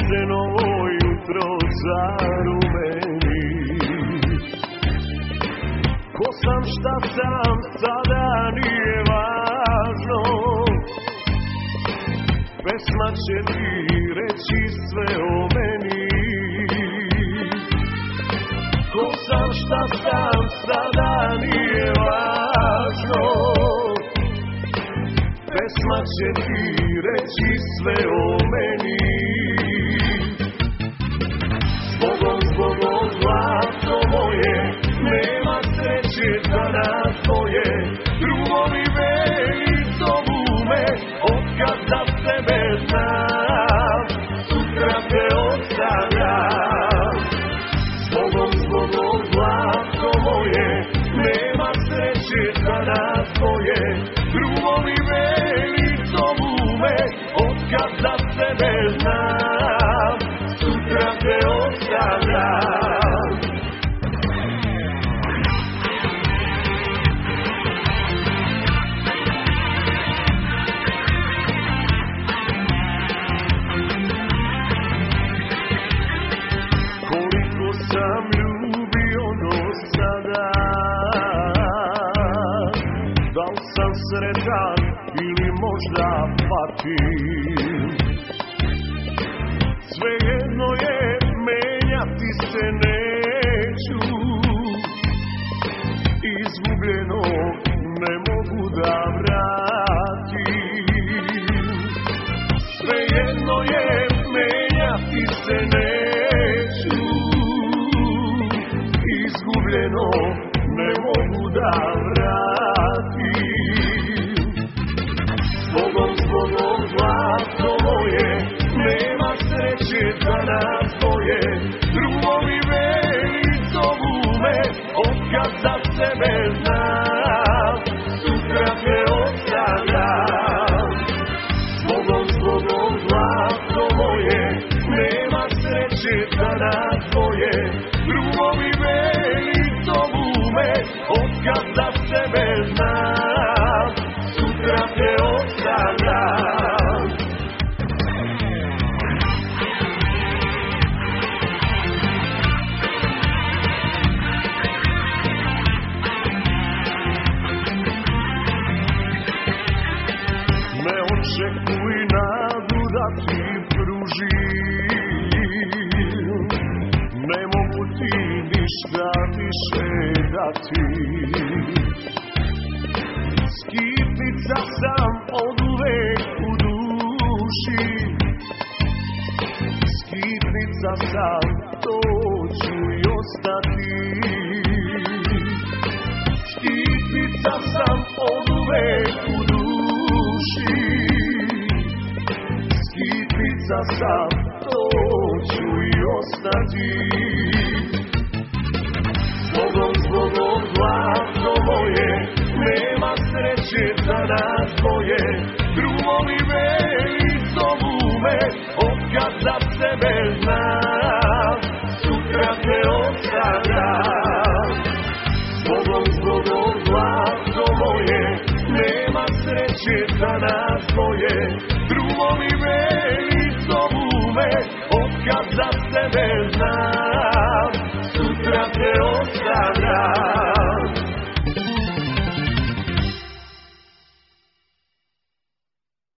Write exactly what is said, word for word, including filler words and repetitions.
se novo jutro zarumeni. Ko sam, šta sam, sada nije važno. Pesma će ti reći sve o meni. Ko sam, šta sam, sada nije važno. Pesma će ti reći sve o meni. Zbogom, zbogom, zlato moje, nema sreće za nas tvoje. Drugovi veli zovu me, otkad za sebe znam, sutra te ostavljam. Zbogom, zbogom, zlato moje, nema sreće za nas tvoje. Drugovi veli zovu me, otkad za sebe znam, sutra te ostavljam. Koliko sam ljubio do sada, da li sam sretan ili možda patim. Svejedno je, menjati se neću. Izgubljeno ne mogu da vratim. Svejedno je, menjati se neću. Izgubljeno ne mogu da vratim. Zbogom, zbogom, zlato moje, nema sreće za nas tvoje. Drugovi veli zovu me, otkad za sebe znam, sutra te ostavljam. Zbogom, zbogom, zlato moje, nema sreće za nas tvoje. Drugovi veli zovu me, otkad za sebe znam, sutra te ostavljam. Ne očekuj nadu da ti pružim, ne mogu ti ništa više dati. Skitnica sam oduvek u duši, skitnica sam, to ću i ostati. Skitnica sam oduvek u duši, skitnica sam, to ću i ostati. Zbogom, zbogom, zlato moje, nema sreće za nas dvoje. Drugovi veli zovu me, otkad za sebe znam, sutra te ostavljam. Zbogom, zbogom, zlato moje, nema sreće za nas dvoje. Drugovi veli zovu me, otkad za sebe znam, sutra te ostavljam.